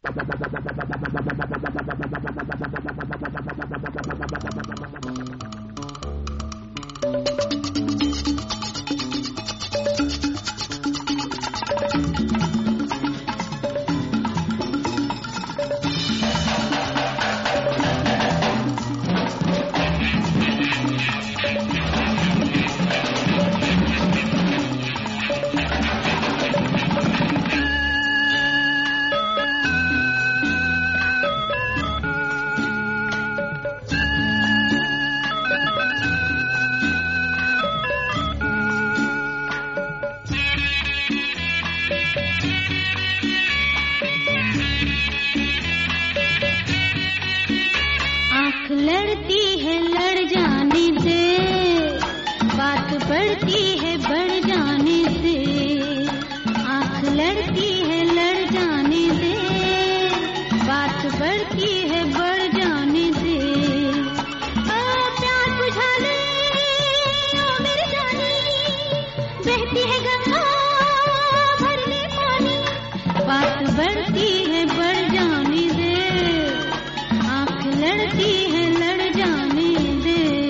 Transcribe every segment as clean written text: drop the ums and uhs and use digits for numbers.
लड़ती है लड़ जाने दे, बात बढ़ती है बढ़ जाने दे। आँख लड़ती है लड़ जाने दे, बात बढ़ती है बढ़ जाने दे। प्यार बुझा ले ओ मेरी जानी, बहती है गंगा भर ले पानी। बात बढ़ती है बढ़ जाने दे, आँख लड़ती है लड़ जाने दे।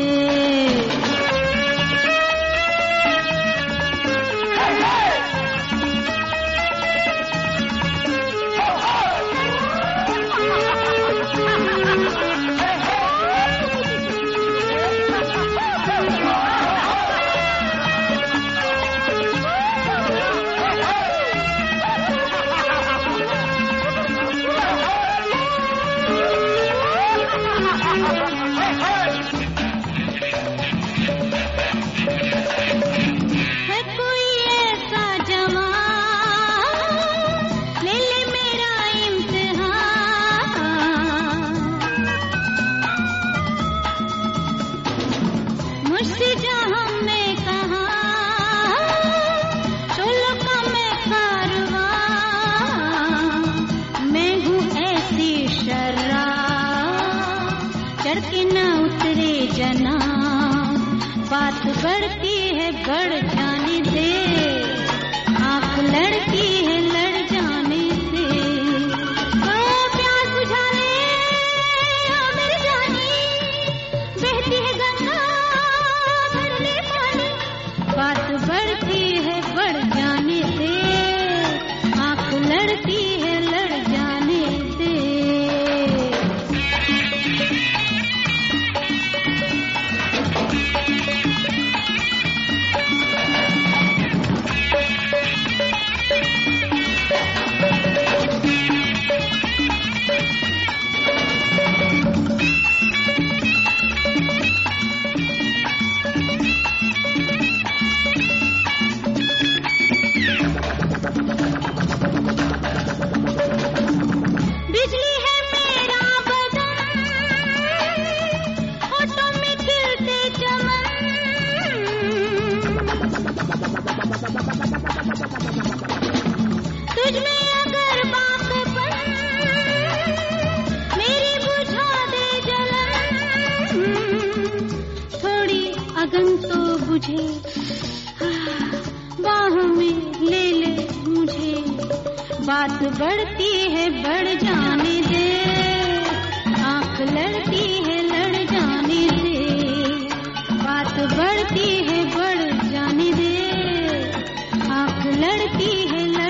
मुझसे जहाँ मैं कहा चलो का मैं कारवां, मैं हूँ ऐसी शर्राब चढ़ के न उतरे जना। बात बढ़ती है बढ़ जाने दे, आँख लड़ती है लड़ जाने दे। प्यार बुझा ले ओ मेरी जानी, बहती है गंगा भर ले पानी। बात बढ़ती है बढ़ जाने दे, आँख लड़ती है लड़ जाने दे। बिजली है मेरा बदन, होठों में खिलते चमन। तुझ में अगर बाक़पन, मेरी बुझा दे जलन। थोड़ी अगन तो बुझे, बाहों में ले ले मुझे। बात बढ़ती है बढ़ जाने दे, आँख लड़ती है लड़ जाने दे। बात बढ़ती है बढ़ जाने दे, आँख लड़ती है लड़